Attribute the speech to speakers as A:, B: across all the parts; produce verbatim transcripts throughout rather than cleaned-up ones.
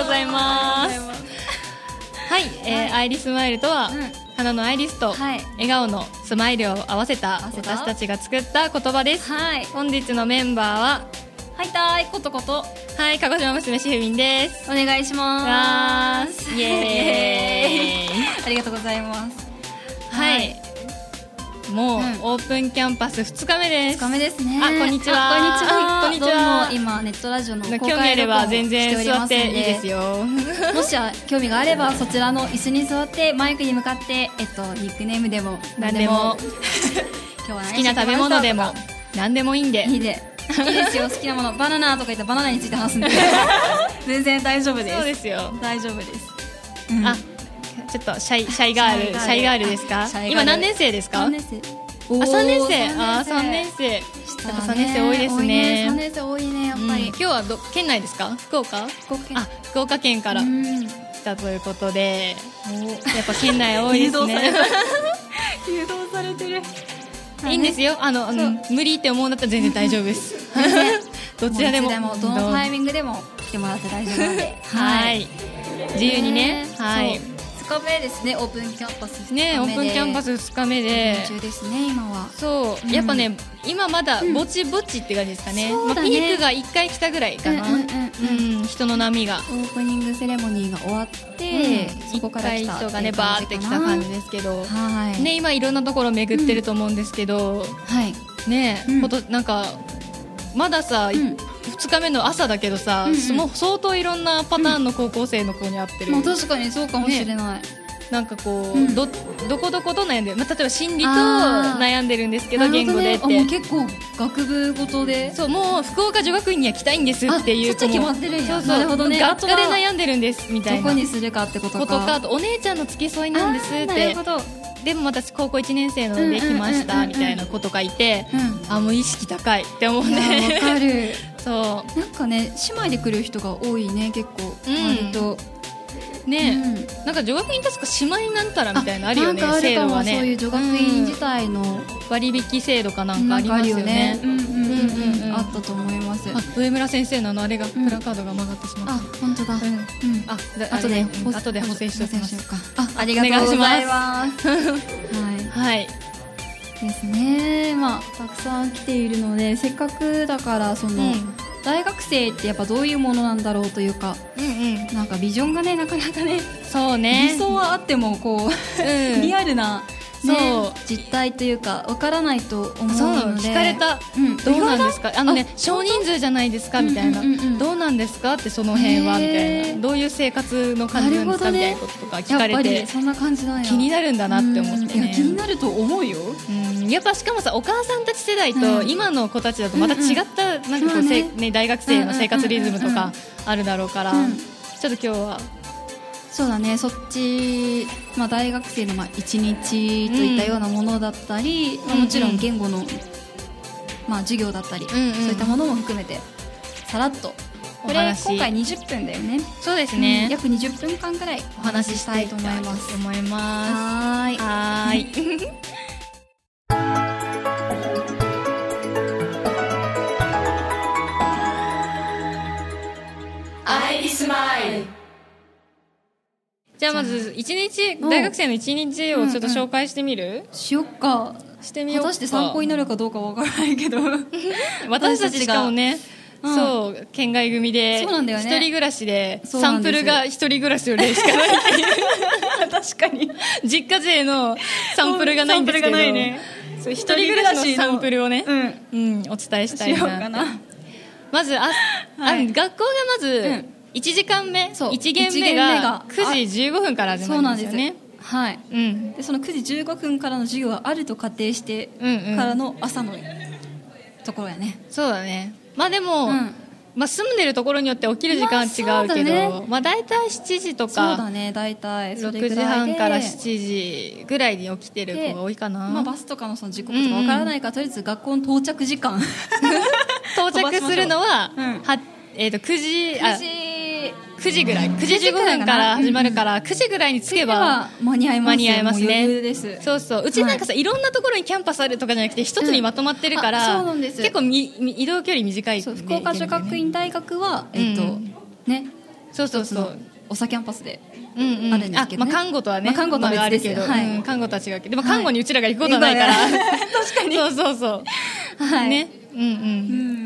A: ございます。はい、えー、アイリスマイルとは、うん、花のアイリスと、はい、笑顔のスマイルを合わせた私たちが作った言葉です。はい、本日のメンバーは
B: はいたいことこと
A: はい鹿児島娘しふみんです。
B: お願いします。
A: イエーイ
B: ありがとうございます。
A: はい、はいもう、うん、オープンキャンパスふつかめです。
B: ふつかめですね。
A: あ、こんにちは。
B: こんにちは。こんにちは。どうも今ネットラジオの公開録音をしておりますので、興味あれば全然座っていいですよ。もし興味があればそちらの椅子に座ってマイクに向かってえっとニックネームでも何でも
A: 今日は好きな食べ物でも何でもいいんで。
B: いいで。いいですよ。好きなものバナナとか言ったらバナナについて話すんで全然大丈夫です。
A: そうですよ。
B: 大丈夫です。
A: うん、あ。ちょっとシャイ、シャイガール、シャイガールですか？今何年生ですか？さんねん生。あ、さんねん生。あ、さんねん生。やっぱさんねん生多いですね。
B: さんねん生多いね、やっぱり。
A: 今日はど県内ですか？福岡？
B: 福岡県。
A: あ、福岡県から来たということで、やっぱ県内多いですね。
B: 誘導されてる。
A: いいんですよ。あの無理って思うんだったら全然大丈夫です。どちらでも、
B: どのタイミングでも来てもらって大丈夫なんで。
A: はい。自由にね。はい。
B: ふつかめですね。オープンキャンパスふつかめで
A: ね、オープンキャンパスふつかめで
B: 中ですね今は。
A: そう、うん、やっぱね今まだぼちぼちって感じですかね。うんまあ、ピークがいっかい来たぐらいかな、うんうんうんうん、人の波が
B: オープニングセレモニーが終わって、うん、そこから来た
A: 人がねバーって来た感じですけど、はいね、今いろんなところ巡ってると思うんですけど、うん、はいね、うん、ことなんかまださ、うんふつかめの朝だけどさ、うんうん、もう相当いろんなパターンの高校生の子に会ってる、
B: うんまあ、確かにそうかもしれない、ね、
A: なんかこう、うん、ど, どこどこと悩んでる、まあ、例えば心理と悩んでるんですけど言語でって、
B: ね、もう結構学部ごとで
A: そうもう福岡女学院には来たいんですっていう
B: 子もそっち決まってるんや。
A: そうそうなるほど、ね、学科で悩んでるんですみたいな
B: どこにするかってことか
A: ことかあとお姉ちゃんの付き添いなんですって
B: なるほど
A: でも私高校いちねん生ので来ましたみたいな子とかいて、うん、あもう意識高いって思うね。
B: わかる
A: そう
B: なんかね姉妹で来る人が多いね結構、うん、割と
A: ね、うん、なんか女学院確か姉妹なんたらみたいなのあるよね。
B: なんかあるかも、
A: 制度はね
B: そういう女学院自体の、うん、
A: 割引制度かなんかありますよね。
B: あったと思います。
A: あ上村先生のあのあれが、うん、プラカードが曲がってしまった。
B: あ本当だ、うんうん、
A: あ
B: 後で
A: 後で補正しておきます。
B: あありがとうございますはい、
A: はい、
B: ですね。まあたくさん来ているのでせっかくだからその、うん大学生ってやっぱどういうものなんだろうというか、うんうん、なんかビジョンがねなかなかね
A: そうね
B: 理想はあってもこう、うん、リアルな、ね、そう実態というかわからないと思うのでそう
A: 聞かれた、うん、どうなんですかあのね少人数じゃないですかみたいな、うんうんうん、どうなんですかってその辺はみたいなどういう生活の感じなんですか、ね、みたいなこととか聞かれて
B: やっぱりそんな感じなんや
A: 気になるんだなって思ってね、
B: いや気になると思うよ、
A: うん、やっぱしかもさお母さんたち世代と今の子たちだとまた違った、うんうん、なんかこう、ねね、大学生の生活リズムとかあるだろうから、うんうん、ちょっと今日は
B: そうだねそっち、まあ、大学生のまあいちにちといったようなものだったり、うんまあ、もちろん言語の、まあ、授業だったり、うんうん、そういったものも含めてさらっとこれ今回にじゅっぷんだよね。
A: そうですね、
B: うん、約にじゅっぷんかんくらいお話ししたいと思います
A: 思います。
B: はーい
A: はーいアイリスマイルじゃあまず一日大学生の一日をちょっと紹介してみる、うんうん、
B: しよっか
A: してみようか。
B: 果たして参考になるかどうかわからないけど
A: 私たちしかもねうん、そう県外組で一、ね、人暮らしでサンプルが一人暮らしよりしかないっていう確かに実家勢のサンプルがないんですけど、ね、そう一人暮らしのサンプルをね、うんうん、お伝えしたいなってなまずあ、はい、あ学校がまずいちじかんめ、うん、いち限目がくじじゅうごふんから始まるんですよね。
B: はい、うん、でそのくじじゅうごふんからの授業があると仮定してからの朝のところやね、
A: うんうん、そうだね。まあでも、うんまあ、住んでるところによって起きる時間違うけど、まあねまあ、大体しちじとか
B: そうだね大体それ
A: ろくじはんからしちじぐらいに起きてる子が多いかな、
B: まあ、バスとかのその時刻とかわからないから、うん、とりあえず学校の到着時間
A: 到着するのは、うんはえー、とくじあくじぐらいくじじゅうごふんから始まるから、うん、くじぐらいに着けば
B: 間に合います、
A: 間に合いますね。
B: 余裕です。
A: そうそううちなんかさ、はい、いろんなところにキャンパスあるとかじゃなくて一つにまとまってるから、うん、そうなんです結構み移動距離短いんで
B: そう福岡女学院大学は、えーとうんね、
A: そうそうそう、
B: おさキャンパスで
A: うんうん、
B: あるんですけどね、
A: あ、まあ、看護とはね、
B: まあ、看護とは別ですけど、
A: まあ、
B: はい
A: うん、看護とは違うけど、でも看護にうちらが行くことはないから、
B: はい、確かに
A: そうそうそう、はい、ね、うんうん、うん、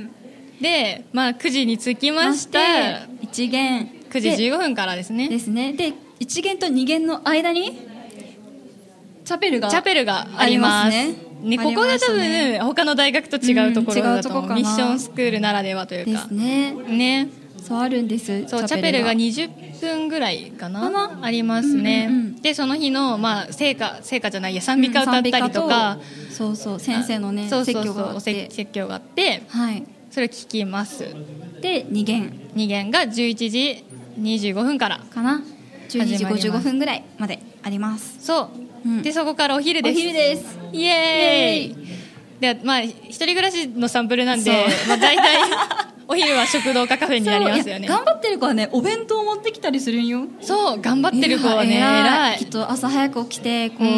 A: で、まあ、くじに着きました
B: 一限
A: くじじゅうごふんからですね
B: ですね。で一限と二限の間にチャペルが
A: チャペルがありますね。ね、ここが多分、ね、他の大学と違うところだと思う、うん、ミッションスクールならではというか
B: ですね。
A: ね、
B: そうあるんです。
A: そうチャペルがにじゅっぷんぐらいかなありますね、うんうんうん、でその日の、まあ、聖歌聖歌じゃないや賛美歌歌ったりとか、
B: うん、そうそう先生のね説教があって
A: 説教があって、はい、それを聞きます。
B: でに限
A: に限がじゅういちじにじゅうごふんから
B: かなじゅうにじごじゅうごふんぐらいまであります。
A: そう、うん、でそこからお昼です。
B: お昼です。
A: イエーイ。で、まあ、一人暮らしのサンプルなんで、まあ、大体お昼は食堂かカフェになりますよね。
B: 頑張ってる子はねお弁当持ってきたりするんよ。
A: そう頑張ってる子はね偉い。
B: きっと朝早く起きてこう、うん、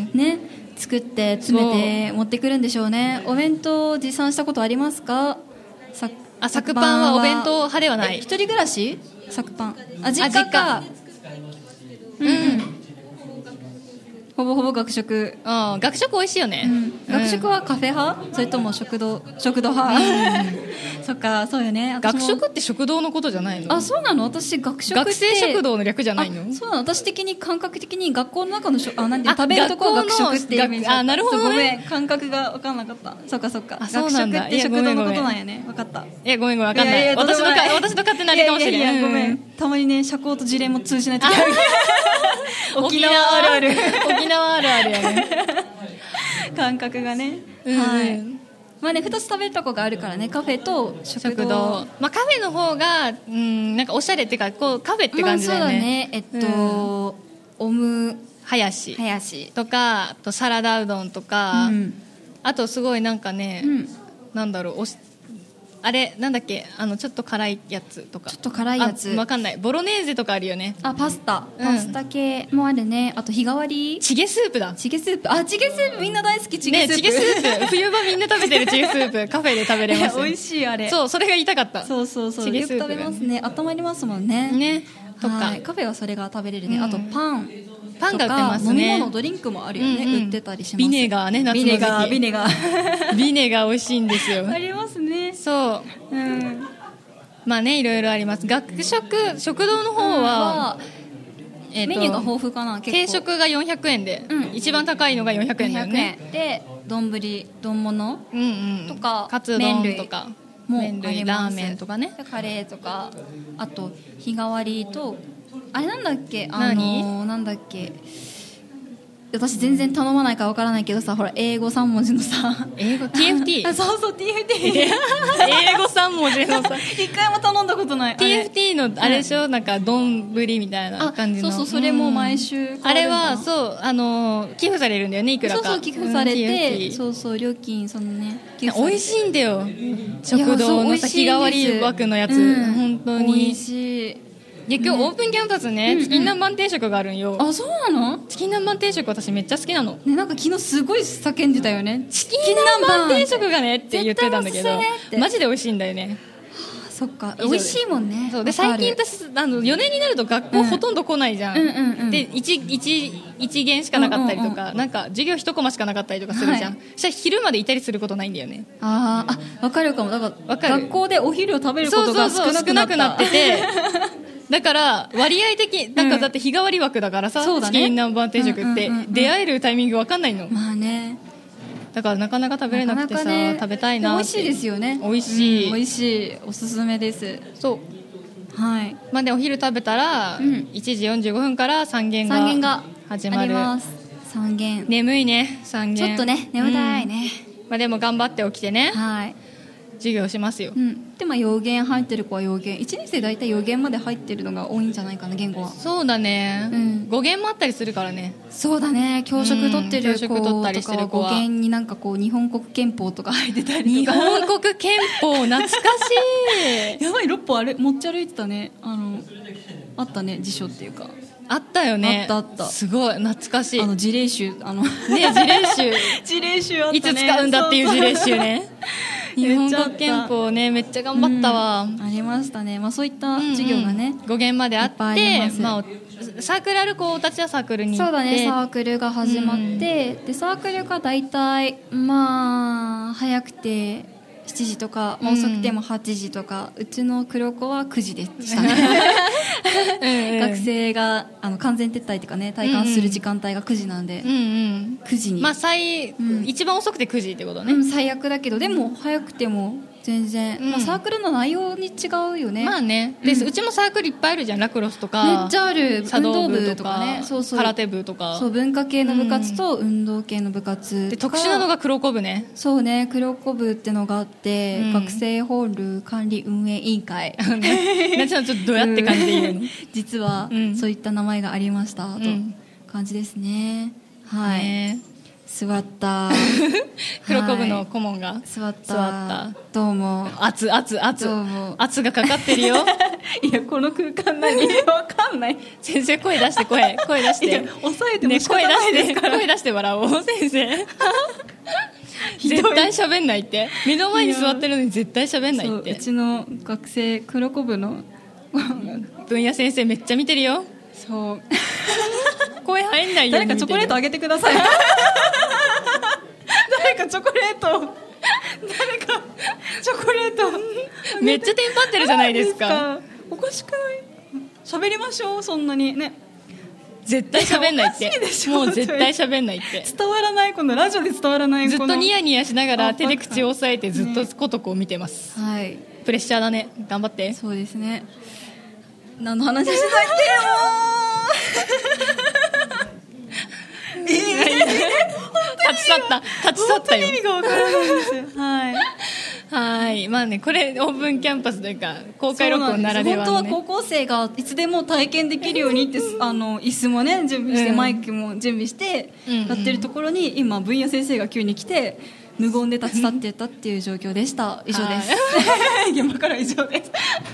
B: ね作って詰めて持ってくるんでしょうね。お弁当持参したことありますか？
A: さあ作パンはお弁当派ではない。
B: 一人暮らし作パンあ実家か。うん、うんほぼほぼ学食。
A: あ学食美味しいよね、
B: うん、学食はカフェ派、うん、それとも食堂食堂派、うん、そっかそうよね。
A: 学食って食堂のことじゃないの？
B: あそうなの。私学食って
A: 学生食堂の略じゃないの？
B: そうなの。私的に感覚的に学校の中のあなんて食べるところ学食っていうイメージ。
A: あなるほど、ね、
B: ごめん感覚が分かんなかった。そっかそっか学食って食堂のことなんやね。分かった。
A: いやごめんごめん分かんない。いやいや私のか私の勝手なあれかもしれない。
B: いやいやいやごめん、うん、たまにね社交と事例も通じないときある沖縄あるある
A: 沖縄あるあるやね
B: 感覚がね、
A: うん、
B: はいまあねふたつ食べるとこがあるからねカフェと食堂。
A: 食堂まあカフェの方がうんなんかおしゃれっていうかこうカフェって感じだよね。
B: まあ、そうだねえっと、うん、オム
A: 林
B: 林
A: とかあとサラダうどんとか、うん、あとすごいなんかね、うん、なんだろうおしあれなんだっけあのちょっと辛いやつとか
B: ちょっと辛いやつ
A: わかんないボロネーゼとかあるよね。
B: あパスタパスタ系もあるね。あと日替わり
A: チゲスープだ。
B: チゲスープあチゲスープみんな大好きチゲスープ、
A: ね、チゲスープ冬場みんな食べてるチゲスープカフェで食べれます。
B: 美味しいあれ。
A: そうそれが言いたかった。
B: そうそうそうチゲスープ、よく食べますね。温まりますもんね。
A: ねとか
B: カフェはそれが食べれるね、うん、あとパン
A: パンが売ってますね。
B: 飲み物ドリンクもあるよね、うんうん、売ってたりします。
A: ビネガーね夏の時期
B: ビネガービネガー
A: ビネガー美味しいんですよ。
B: ありますね。
A: そう、うん、まあねいろいろあります。学食食堂の方は、
B: うんえー、メニューが豊富かな。結構
A: 軽食がよんひゃくえんで、うん、一番高いのがよんひゃくえんだよね。
B: で丼丼物、うんうん、とか
A: カツ丼とか麺類ラーメンとかね
B: カレーとかあと日替わりとあれなんだっけあのなんだっけ私全然頼まないから分からないけどさほら英語さん文字のさ
A: 英語 ティーエフティー
B: そうそう ティーエフティー
A: 英語さん文字のさ
B: 一回も頼んだことない。
A: ティーエフティー のあれでしょ、うん、なんか丼みたいな感じの。
B: そうそうそれも毎週
A: あれはそうあの寄付されるんだよねいくらか。
B: そうそう寄付されて、うん、そうそう料金そのね
A: 美味しいんだよ食堂のさ日替わり枠のやつ、うん、本当に
B: 美味しい。
A: で今日オープンキャンパスね、うんうん、チキン南蛮定食があるんよ。
B: あそうなの。
A: チキン南蛮定食私めっちゃ好きなの、
B: ね、なんか昨日すごい叫んでたよね。
A: チキン南蛮定食がねって言ってたんだけどマジで美味しいんだよね。
B: そっか美味しいもんね。
A: そうで最近私あのよねんになると学校ほとんど来ないじゃん、うんうんうんうん、で 1, 1, 1限しかなかったりとか、うんうんうん、なんか授業いちコマしかなかったりとかするじゃん、はい、そしたら昼までいたりすることないんだよね。
B: ああ分かるかも。だから学校でお昼を食べることが少なくなった。
A: 少なくなっててだから割合的なんかだって日替わり枠だからさ、うんね、チキン南蛮定食って、うんうんうんうん、出会えるタイミング分かんないの。
B: まあね
A: だからなかなか食べれなくてさなかなか、ね、食べたいなって。
B: 美味しいですよね。
A: 美味しい、
B: うん、美味しいおすすめです。
A: そう
B: はい。
A: まあ、でお昼食べたら、うん、いちじよんじゅうごふんからさん限が始まる。あります。
B: さん限
A: 眠いねさん限
B: ちょっとね眠たいね、
A: うんまあ、でも頑張って起きてね
B: はい
A: 授業しますよ、
B: うん、でも要限入ってる子は要限いちねん生大体要限まで入ってるのが多いんじゃないかな言語は。
A: そうだね、うん、ご限もあったりするからね。
B: そうだね教職取ってる子とか
A: は
B: ご限になんかこう日本国憲法とか入ってたりとか。
A: 日本国憲法懐かし
B: いやばいろっぽあれ持ち歩いてたね。あのあったね辞書っていうか
A: あったよね。
B: あったあった
A: すごい懐かしい。
B: あの事例集あの、ね、
A: 事例集
B: 事例集あったね。
A: いつ使うんだっていう事例集ね。 日本語憲法ねめっちゃ頑張ったわ、
B: うん、ありましたね、まあ、そういった授業がね、
A: うんうん、語源まであって、まあ、サークルある子たちはサークルに行って、
B: そうだね、サークルが始まって、うん、でサークルが大体まあ早くてしちじとか、まあ、遅くてもはちじとか、うん、うちの黒子はくじでしたねうん、学生があの完全撤退というかね、退官する時間帯がくじなんで、うんうん、くじに、
A: まあ最うん、一番遅くてくじってことね、
B: うん、最悪だけどでも早くても全然、うんまあ、サークルの内容に違うよね。
A: まあねで、うん、うちもサークルいっぱいあるじゃん。ラクロスとか
B: めっちゃある。
A: 茶道部とか、
B: 運動部とかね、そうそう
A: 空手部とか、
B: そう文化系の部活と運動系の部活
A: で特殊なのが黒子部ね。
B: そうね、黒子部ってのがあって、うん、学生ホール管理運営委員会
A: なちゃんちょっとどうやって感じで言うの、うん、
B: 実は、うん、そういった名前がありました、うん、と感じですね。はい、ね、座った
A: 黒子部の顧問が
B: 座った、座ったどうも
A: 圧圧圧圧がかかってるよ
B: いやこの空間何わかんない
A: 先生声出して声声出して
B: 抑えても仕方ないですから、
A: ね、声出して笑おう先生絶対喋んないって。目の前に座ってるのに絶対喋んないって。
B: う, うちの学生黒子部の
A: 分野先生めっちゃ見てるよ。
B: そう
A: 声入んないよ。
B: 誰かチョコレートあげてください誰かチョコレート誰かチョコレート
A: めっちゃテンパってるじゃないですか。
B: おかしくない？喋りましょう。そんなにね
A: 絶対喋んないってもう絶対喋んないって
B: 伝わらないこのラジオで伝わらない
A: ずっとニヤニヤしながら手で口を押さえてずっとコトコ見てます、ね、はい、プレッシャーだね。頑張って。
B: そうですね。何の話してたっけもう立
A: ち去った立ち去ったよ。
B: 意味がわからないですはい
A: はいまあね、これオープンキャンパスというか公開録音ならではの、ね、
B: 本当は高校生がいつでも体験できるようにってあの椅子もね準備して、うん、マイクも準備してやってるところに、うんうん、今分野先生が急に来て無言で立ち去ってたっていう状況でした。以上です現場から以上です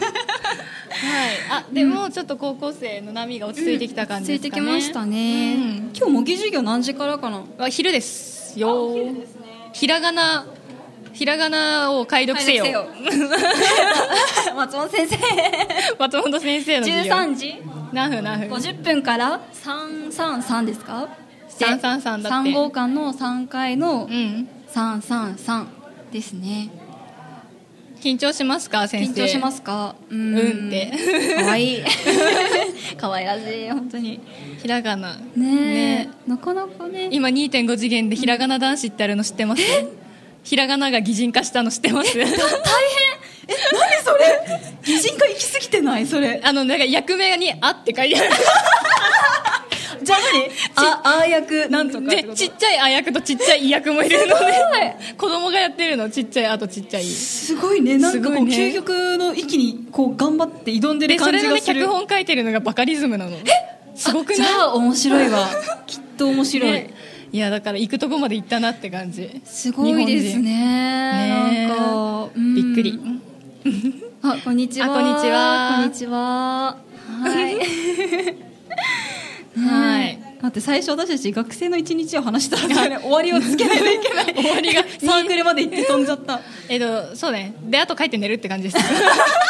A: はい、あでもちょっと高校生の波が落ち着いてきた感じですかね、
B: うん、落ち着いてきましたね、うん、今日模擬授業何時からかな。
A: あ昼ですよ。昼ですね。ひらがなひらがなを解読せよ
B: 松本先生
A: 松本先生の授業
B: じゅうさんじ
A: 何分何分
B: ごじゅっぷんからさんさんさんですか。
A: さんさんさんだって
B: さん号館のさんかいのさんさんさんですね。
A: 緊張しますか先生。
B: 緊張しますか。うん
A: うんって
B: かわいいかわいらしい本当に。
A: ひらがな
B: ね, ねなかなかね。
A: 今 にてんご 次元でひらがな男子ってあるの知ってます？ひらがなが擬人化したの知ってます？大変。え
B: 何それ擬人化行き過ぎてないそれ。
A: あのなんか役名にあって書いてある
B: じゃあ何ああ役なんとか
A: でちっちゃいあ役とちっちゃいい役もいるので子供がやってるのちっちゃいあとちっちゃい。
B: すごいね。なんかこう、ね、究極の域にこう頑張って挑んでる感じがする。
A: でそれの、ね、脚本書いてるのがバカリズムなの。えすごくない？
B: じゃあ面白いわきっと面白い、ね、
A: いやだから行くとこまで行ったなって感じ。
B: すごいですね。なんか
A: びっくり
B: あこんにちは。
A: あこんにちは。
B: こんにちは。はいはい、待って最初私たち学生の一日を話したら、ね、終わりをつけないといけない
A: 終わりが
B: サークルまで行って飛んじゃった
A: えっとそうね。であと帰って寝るって感じですちょっ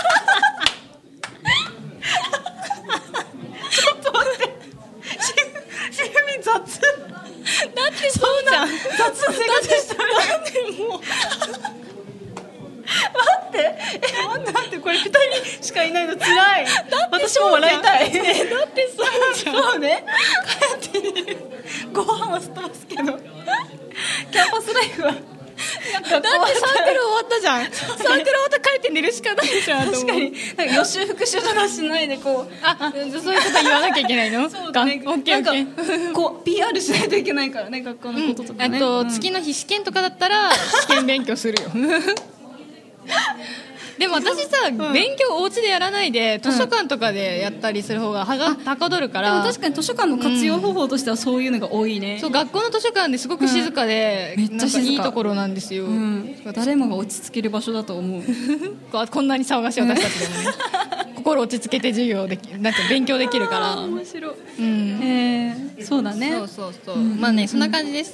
B: と待ってしふみ雑だって
A: そうじゃん。
B: 雑な生活したらなんでもう待ってえ待って待ってこれふたりしかいないのつらい。私も笑いたい。
A: だってそうじゃん。
B: そうね帰ってご飯はすっ飛ばすけどキャンパスライフはだって
A: サークル終わったじゃん。サークル終わったら帰って寝るしかないじゃん。
B: 確かになんか予習復習とかしないでこう
A: あそういうこと言わなきゃいけないの。
B: そうだね。
A: オッケーオッケ
B: ー。こう ピーアール しないといけないからね学校のこととかね、
A: うん、あと、うん、月の日試験とかだったら試験勉強するよでも私さ、うん、勉強お家でやらないで図書館とかでやったりする方がはがはかどるから。
B: でも確かに図書館の活用方法としてはそういうのが多いね、
A: うん、そう学校の図書館ですごく静かで、うん、めっちゃ静かいいところなんですよ、
B: うん、誰もが落ち着ける場所だと思う
A: こんなに騒がしい私たちでもね心落ち着けて授業できなんか勉強できるから
B: 面白い、
A: うん
B: えー、そうだね。
A: そうそうそう、うん、まあねそんな感じです。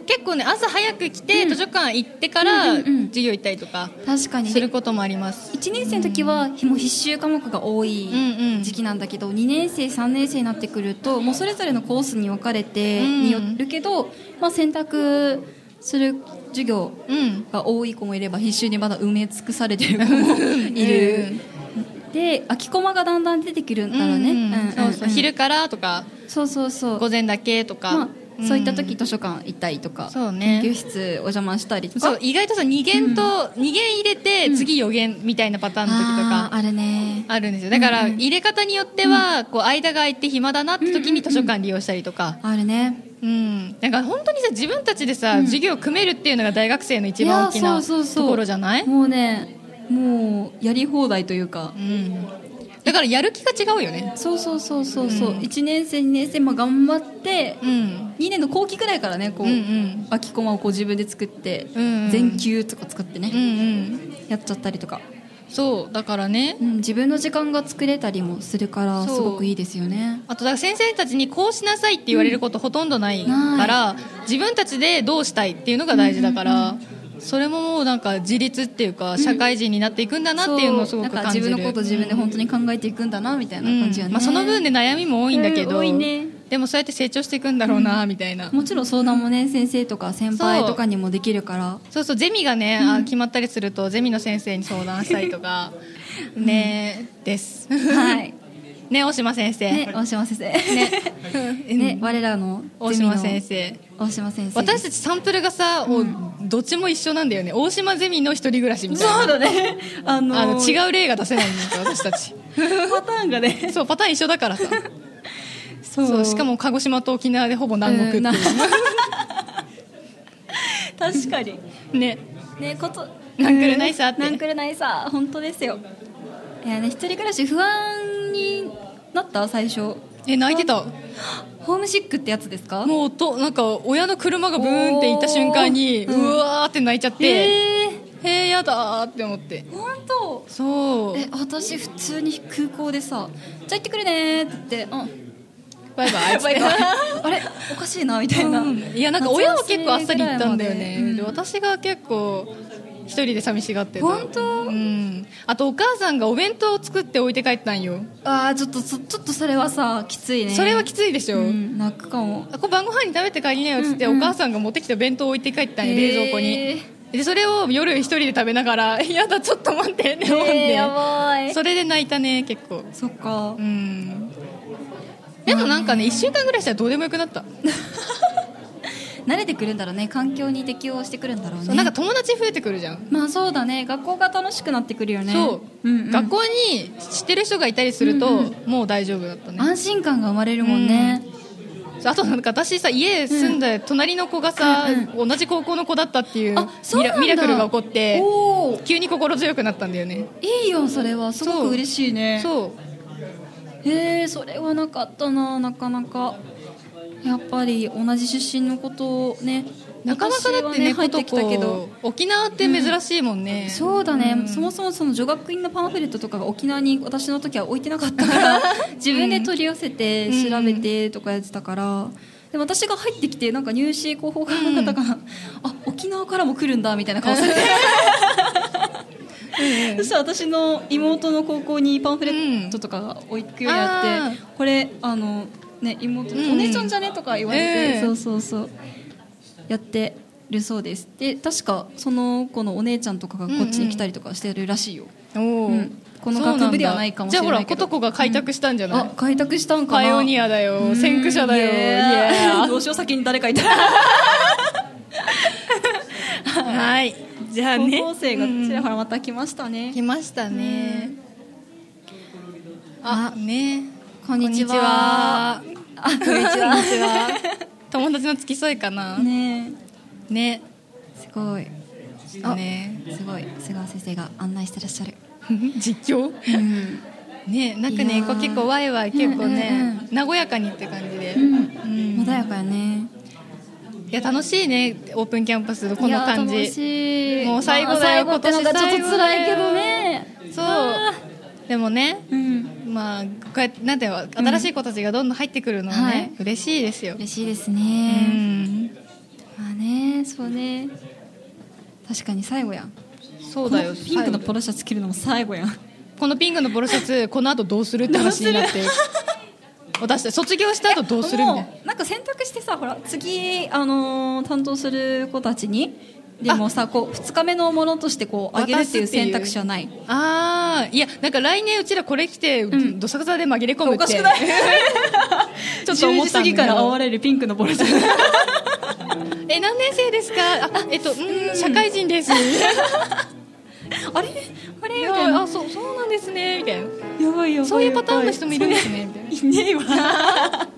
A: 結構ね朝早く来て、うん、図書館行ってから授業行ったりとか確かにすることもあります。
B: いちねん生の時はもう必修科目が多い時期なんだけど、うんうん、にねん生さんねん生になってくるともうそれぞれのコースに分かれてによるけど、うんまあ、選択する授業が多い子もいれば必修にまだ埋め尽くされてる子もいる、うん、で空きコマがだんだん出てくるんだろうね、うんうん
A: うん、そうそう昼からとか
B: そうそうそう
A: 午前だけとか、まあ
B: そういった時図書館行ったりとか、そうね、研究室お邪魔したりとか、
A: そう意外とさに限と、うん、に限入れて次よ限みたいなパターンの時とか、
B: うん、あ, あるね
A: あるんですよ。だから入れ方によっては、うん、こう間が空いて暇だなって時に図書館利用したりとか、
B: うんうんうん、あるね、
A: うん、なんか本当にさ自分たちでさ、うん、授業を組めるっていうのが大学生の一番大きなところじゃない？
B: もうねもうやり放題というか、
A: うんだからやる気が違うよね。
B: そうそうそうそうそう、うん、いちねん生にねん生も頑張って、うん、にねんの後期くらいからねこう、うんうん、空きコマをこう自分で作って、うんうん、全休とか使ってね、うんうん、やっちゃったりとか。
A: そうだからね、
B: うん、自分の時間が作れたりもするからすごくいいですよね。
A: あとだから先生たちにこうしなさいって言われることほとんどないから、うん、自分たちでどうしたいっていうのが大事だから、うんうんうんそれももうなんか自立っていうか社会人になっていくんだなっていうのをすごく感じる、
B: うん、自分のこと自分で本当に考えていくんだなみたいな感じやね、
A: うんまあ、その分で悩みも多いんだけど、
B: うん、多いね、
A: でもそうやって成長していくんだろうなみたいな、
B: うん、もちろん相談もね先生とか先輩とかにもできるから
A: そうそうゼミがね、うん、あ決まったりするとゼミの先生に相談したりとかねです
B: はい
A: ね大島先生
B: ね大島先生ねね我らの
A: 大島先生
B: 大島先生
A: 私たちサンプルがさ、うん、どっちも一緒なんだよね。大島ゼミの一人暮らしみたいな
B: そうだね、
A: あのー、あの違う例が出せないんだ私たち
B: パターンがね
A: そうパターン一緒だからさそうそうしかも鹿児島と沖縄でほぼ南国っていう、うん、
B: 確かに
A: ね
B: ねこと
A: なんくるないさって
B: なんくるないさ本当ですよ。いやね一人暮らし不安になった最初
A: え泣いてた。
B: ホームシックってやつですか？
A: もうとなんか親の車がブーンって行った瞬間に う,、うん、うわーって泣いちゃってへーへーやだーって思って。
B: 本当？
A: そう
B: え私普通に空港でさじゃあ行ってくるねーって言ってうん
A: バイバイって
B: あれおかしいなみたいな、うん、
A: いやなんか親は結構あっさり行ったんだよね、うん、で私が結構一人で寂しがってた。
B: 本当？
A: うん。あとお母さんがお弁当を作って置いて帰ったんよ。
B: ああちょっとちょっとそれはさきついね。
A: それはきついでしょ、
B: うん、泣くかも。
A: これ晩ご飯に食べて帰りなよっつって、うんうん、お母さんが持ってきた弁当を置いて帰ったんよ、冷蔵庫に。でそれを夜一人で食べながらやだちょっと待ってって思って、
B: やばい。
A: それで泣いたね結構。
B: そっか。
A: うんでもなんかねいっしゅうかんぐらいしたらどうでもよくなった
B: 慣れてくるんだろうね。環境に適応してくるんだろうね。
A: そうなんか友達増えてくるじゃん。
B: まあそうだね。学校が楽しくなってくるよね。
A: そう、うんうん、学校に知ってる人がいたりすると、うんうん、もう大丈夫だったね。
B: 安心感が生まれるもんね、
A: うん、あとなんか私さ家住んで、うん、隣の子がさ、うんうん、同じ高校の子だったっていうミ ラ, ミラクルが起こって急に心強くなったんだよね。
B: いいよそれはすごく嬉しいね。
A: そう
B: へえそれはなかったな。なかなかやっぱり同じ出身のことをね
A: なかなかだってね入ってきたけど沖縄って珍しいもんね、
B: うん、そうだね、うん、そもそもその女学院のパンフレットとかが沖縄に私の時は置いてなかったから自分で取り寄せて調べてとかやってたから、うん、で私が入ってきてなんか入試広報課の方が、うん、あ沖縄からも来るんだみたいな顔されてそしたら私の妹の高校にパンフレットとかが置くようになって、うん、これあのね、妹、うん、お姉ちゃんじゃねとか言われて、えー、そうそうそうやってるそうです。で確かその子のお姉ちゃんとかがこっちに来たりとかしてるらしいよ、うんうん、この学部ではないかもしれないけど。
A: じゃあほらことこが開拓したんじゃない、
B: うん、あ開拓したんかな。
A: パイオニアだよ先駆者だよ、いや
B: どうしよう先に誰かいた
A: はいじゃあね
B: 高校生がちらほらまた来ましたね、
A: 来ましたね、あね
B: こんにちは。
A: あ、こんにちは。友達の付き添いかな。
B: ね
A: ね。
B: すごい。
A: あね。
B: すごい。瀬川先生が案内してらっしゃる。
A: 実況？うん。ね、なんかね、こう結構ワイワイ結構ね、うんうん、和やかにって感じで。うん。うん、
B: 穏やかやね。
A: いや楽しいねオープンキャンパスのこの感じ。
B: 楽しい。
A: もう最後だよ、
B: まあ、今年最後。ちょっと辛いけどね。
A: そう。でもね、うん、まあこうやってなんていうの新しい子たちがどんどん入ってくるのはね、うん、嬉しいですよ。
B: 嬉しいですね、
A: うん、
B: まあね、そうね、確かに最後やん。
A: そうだよ、
B: このピンクのポロシャツ着るのも最後やん。
A: このピンクのポロシャツこの後どうするって話になって私たち卒業した後どうするみたいな。
B: なんか選択してさ、ほら次、あのー、担当する子たちにでもさ、こうふつかめのものとしてこうあげるっていう選択肢はない。
A: ああ、いやなんか来年うちらこれ着て、うん、どさくさで紛れ込むって
B: おかしくない
A: ちょっと思ったんだけど、じゅうじ過ぎ
B: から会われるピンクのポロシャツ
A: え、何年生ですか？あ、えっと、うん、社会人です
B: あれあれみ
A: たいな、あ、そう、そうなんですねみたいな、
B: やばいやばい、
A: そういうパターンの人もいるんですねみたいな、
B: いねえわやばい、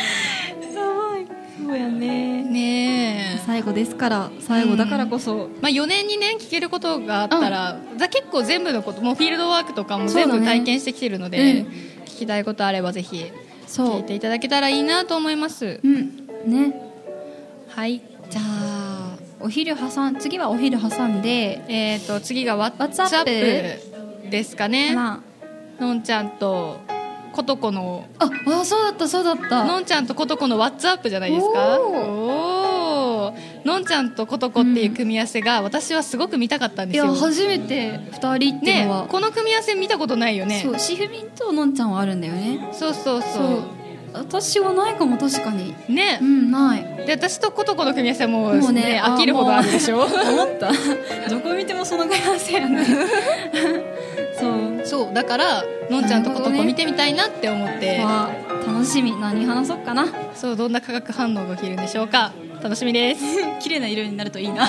B: そうやね。
A: ねえ、
B: 最後ですから、最後だからこそ、うん、
A: まあ、よねんにねん聞けることがあったら、うん、だ結構全部のこと、もうフィールドワークとかも全部体験してきてるので、ね、うん、聞きたいことあればぜひ聞いていただけたらいいなと思います。
B: うんね、
A: はい、
B: じゃあお昼挟ん次はお昼挟んで、
A: えー、と次が WhatsApp ですかね。のんちゃんとことこの、
B: ああ、そうだったそうだった、
A: のんちゃんとことこの WhatsApp じゃないですか。おお、のんちゃんとことこっていう組み合わせが私はすごく見たかったんですよ。
B: いや初めてふたりっていうのは、
A: ね、この組み合わせ見たことないよね。
B: そう、しふみんとのんちゃんはあるんだよね。
A: そうそうそう、
B: そう私はないかも、確かに
A: ね、
B: うん、ない。
A: で私とことこの組み合わせはもう、もうね、ね、飽きるほどあるでしょ。思
B: ったどこ見てもその組み合わせやねそう
A: そう、だからのんちゃんとことこ見てみたいなって思って、
B: まあ、楽しみ。何話そうかな。
A: そう、どんな化学反応が起きるんでしょうか。楽しみです
B: 綺麗な色になるといいな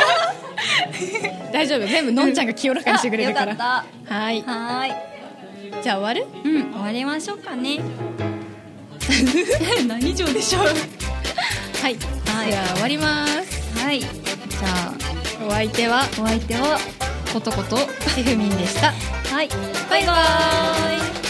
A: 大丈夫、全部のんちゃんが清らかにしてくれるから。
B: よかった。
A: はい
B: はい、
A: じゃあ終わる？
B: うん、終わりましょうかね何上でしょうはい、
A: はい、では終わります。
B: はい、じゃあ
A: お相手は
B: お相手はことこと
A: ひふみんでした。
B: はい、バイバーイ。